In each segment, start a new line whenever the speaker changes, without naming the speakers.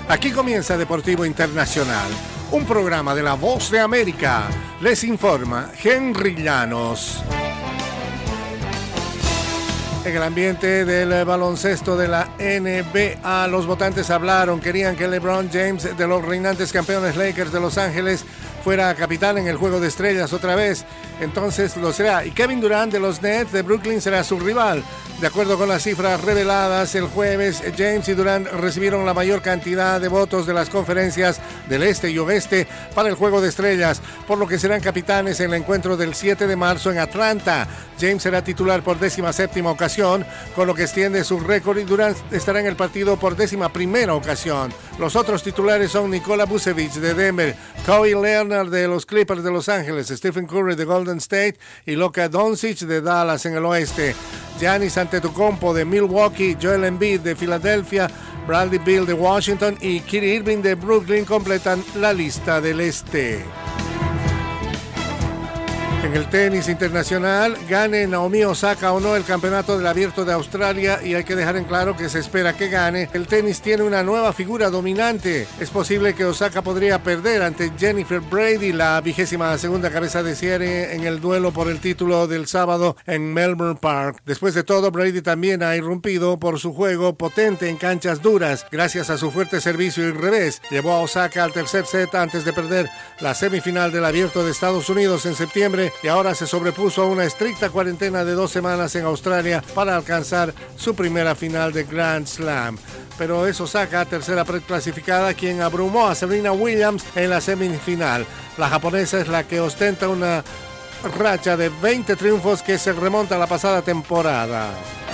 Aquí comienza Deportivo Internacional, un programa de La Voz de América. Les informa Henry Llanos. En el ambiente del baloncesto de la NBA, los votantes hablaron, querían que LeBron James, de los reinantes campeones Lakers de Los Ángeles, fuera capitán en el Juego de Estrellas otra vez, entonces lo será. Y Kevin Durant de los Nets de Brooklyn será su rival. De acuerdo con las cifras reveladas el jueves, James y Durant recibieron la mayor cantidad de votos de las conferencias del Este y Oeste para el Juego de Estrellas, por lo que serán capitanes en el encuentro del 7 de marzo en Atlanta. James será titular por 17ª ocasión, con lo que extiende su récord, y Durant estará en el partido por 11ª ocasión. Los otros titulares son Nikola Vucevic de Denver, Kawhi Leonard de los Clippers de Los Ángeles, Stephen Curry de Golden State y Luka Doncic de Dallas en el oeste. Giannis Antetokounmpo de Milwaukee, Joel Embiid de Filadelfia, Bradley Beal de Washington y Kyrie Irving de Brooklyn completan la lista del este. En el tenis internacional, gane Naomi Osaka o no el campeonato del Abierto de Australia, y hay que dejar en claro que se espera que gane. El tenis tiene una nueva figura dominante. Es posible que Osaka podría perder ante Jennifer Brady, la 22ª cabeza de serie, en el duelo por el título del sábado en Melbourne Park. Después de todo, Brady también ha irrumpido por su juego potente en canchas duras. Gracias a su fuerte servicio y revés, llevó a Osaka al tercer set antes de perder la semifinal del Abierto de Estados Unidos en septiembre, y ahora se sobrepuso a una estricta cuarentena de 2 semanas en Australia para alcanzar su primera final de Grand Slam. Pero es Osaka, tercera preclasificada, quien abrumó a Serena Williams en la semifinal. La japonesa es la que ostenta una racha de 20 triunfos que se remonta a la pasada temporada.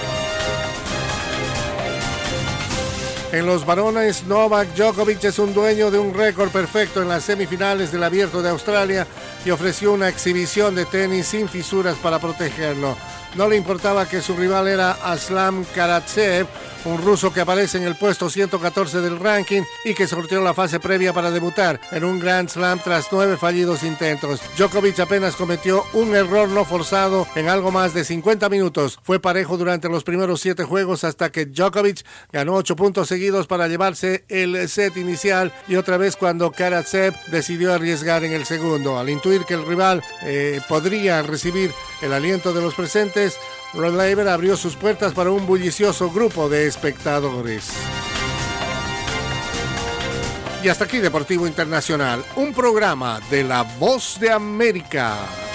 En los varones, Novak Djokovic es un dueño de un récord perfecto en las semifinales del Abierto de Australia y ofreció una exhibición de tenis sin fisuras para protegerlo. No le importaba que su rival era Aslan Karatsev, un ruso que aparece en el puesto 114 del ranking y que sorteó la fase previa para debutar en un Grand Slam tras 9 fallidos intentos. Djokovic apenas cometió un error no forzado en algo más de 50 minutos. Fue parejo durante los primeros 7 juegos hasta que Djokovic ganó 8 puntos seguidos para llevarse el set inicial, y otra vez cuando Karatsev decidió arriesgar en el segundo. Al intuir que el rival podría recibir el aliento de los presentes, Rod Laver abrió sus puertas para un bullicioso grupo de espectadores. Y hasta aquí Deportivo Internacional, un programa de La Voz de América.